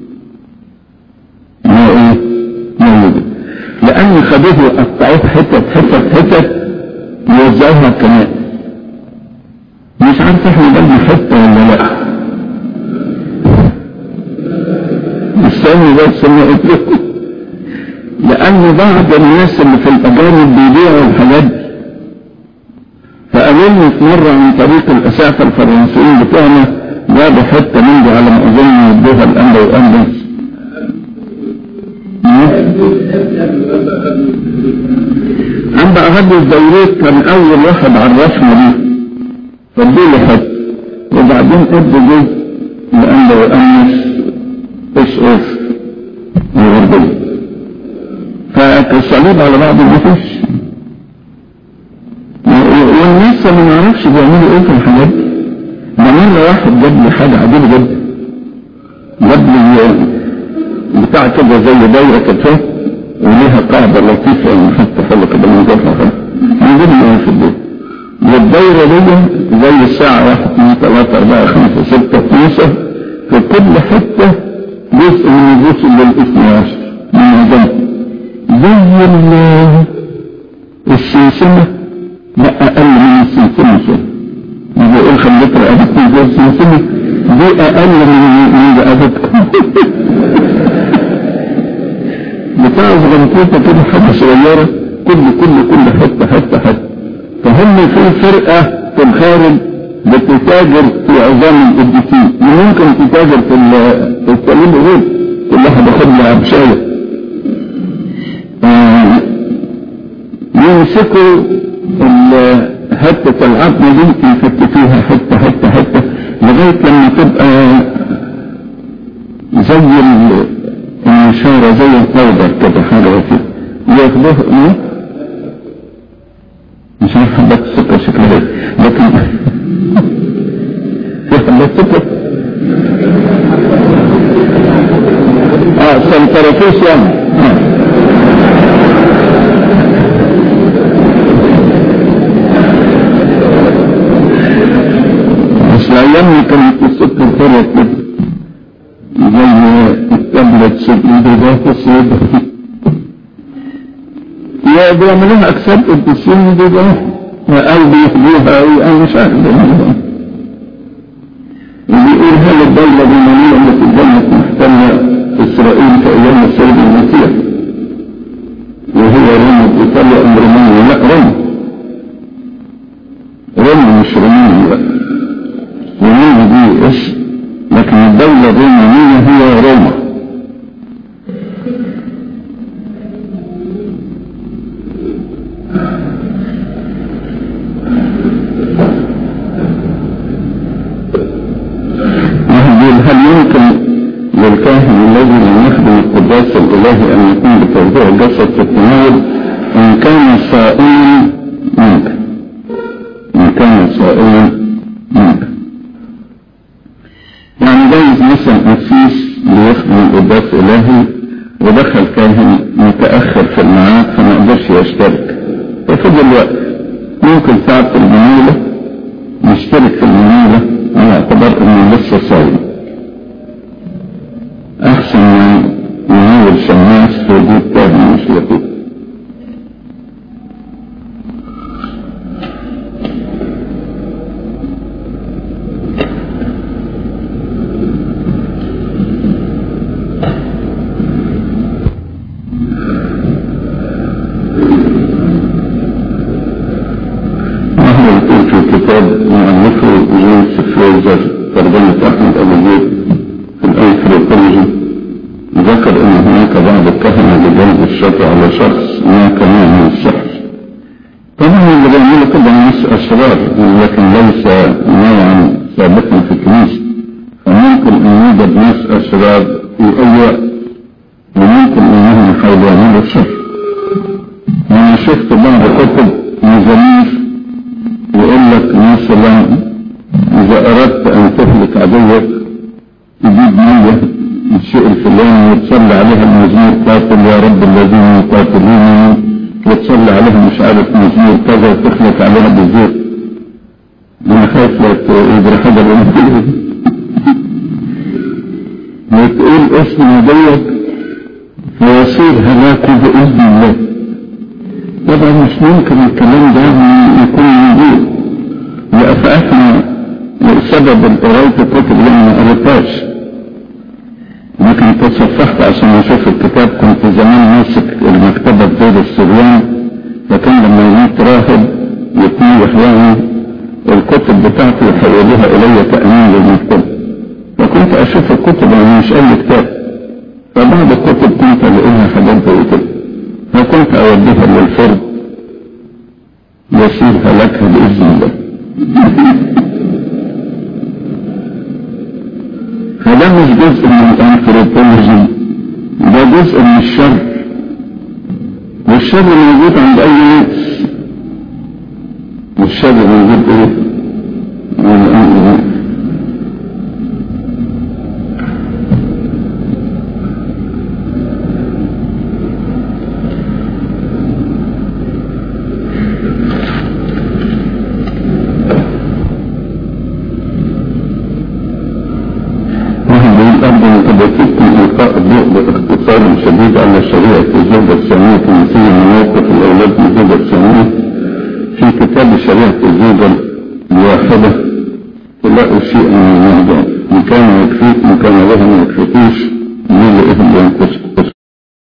لا إيه؟ لا يوجد. لأن خدوه وقطعوه حتت حتت حتت ووزعوها كمان. مش عارف احنا بالنا حتة ولا لا. الثاني ده السنة قلت لكم. لأن بعض الناس اللي في الأجانب بيبيعوا الحاجات دي. فقالوا لي في مرة عن طريق الأسعفة الفرنسيين بتوعنا جابوا حتة من دي على ما أظن يدوها الأنبا وأنبس. أنبا أغدي الدوريت كان أول واحد عرفنا دي، فادوله حتة وبعدين ادوا جزء لأنبا وأنبس اس اوف وغربية. فالصليب على بعض المفيش، والناس ما نعرفش بيعملوا ايه في الحاجات دي. ده مرة واحد جاب لي حاجة عجيبة جدا، جاب لي بتاع كده زي دايرة كده وليها قاعدة لطيفة حتى حلوة كده من جوفها عندنا ايه في البيت. والدايرة دي زي الساعة واحد اثنين ثلاثة أربعة خمسة ستة اتناشر في كل حتة جزء من الجزء للاثني عشر من جنب زي السلسلة، لا أقل من السلسلة شيء. بيقول خليت رقبتي زي السلسلة دي أقل من من رقبتكم. بتاع صغنطوطة كده حاجة صغيرة كل كل كل حتة حتة حتة. فهم في فرقة في الخارج بتتاجر في عظام القديسين، وممكن تتاجر في الصليب غير كل صعب شوية. يمسكوا حتة العظم دي يفتتوها حتة حتة حتة لغاية لما تبقى زي النشارة زي البودر كده حاجة كده ياخدوها ايه؟ مش عارف حبات السكر شكلها ايه لكن في حبات السكر اه سنترفيس يعني اه بس ايامي كانت السكر فرق كده زي التابلت الانتباه السيدة يا بيعملوها اكساب الدسين بيبقى او بيخبوها او انا مش عارف بيعملوها وبيقول هل الدولة الرومانية التي كانت محتلة اسرائيل في ايام السيد المسيح وهي روما ايطاليا ام رومانيا؟ لا روما روما مش رومانيا لا رومانيا دي اسم لكن الدولة الرومانية هي روما. هل يمكن للكاهن الذي لم يخدم القداس الإلهي أن يكون بتوزيع الجسد في التناول إن كان صائما ممكن إن كان صائما ممكن يعني جايز مثلا قسيس بيخدم القداس الإلهي ودخل كاهن متأخر في الميعاد فما قدرش يشترك ففضل الوقت ممكن ساعة المناولة يشترك في المناولة على اعتبار انه لسه صايم احسن من مناول شماس في وجود كاهن مش لطيف. ترجمة أحمد أبو زيد في الأنثروبولوجي ذكر أن هناك بعض الكهنة بجانب الشر على شخص ما كنوع من السحر. طبعا اللي بيعملوا كده ناس أشرار لكن ليس نوعا ثابتا في الكنيسة فممكن أن يوجد ناس أشرار في أي وقت وممكن أنهم يحاولوا يعملوا الشر. أنا شفت بعض كتب مزامير يقول لك مثلا إذا أردت أن تهلك عدوك تجيب مية الشيء الفلاني وتصلي عليها المزمور قاتل يا رب الذين يقاتلونني وتصلي عليها مش عارف مزمور كذا وتخلق عليها بالزيت. أنا خايف لا يجري حاجة بالمثير وتقول اسم نبيك فيصير هلاكه بإذن الله. طبعا مش ممكن الكلام ده يكون موجود لأفعافنا سبب القراية الكتب اللي ما قريتهاش لكن تصفحت عشان اشوف الكتاب. كنت زمان ماسك المكتبة بدير السريان فكان لما يموت راهب يتنيح يعني الكتب بتاعته يحولوها الي تأمين للمكتبة فكنت اشوف الكتب يعني مش اي كتاب فبعض الكتب كنت الاقيها حاجات زي كده فكنت اوديها للفرد يصير هلاكها باذن الله. فده مش جزء من الانثروبولوجي ده جزء من الشر والشر موجود عند اي ناس والشر موجود ايه باختصار شديد على شريعة الزوجة الثانية تمثيل مواقف الأولاد من الزوجة الثانية في كتاب شريعة الزوجة الواحدة تلاقوا شيئا من الموضوع إن كان يكفيك إن كان لها ما يكفيكوش من اللي إيه بينقصكم.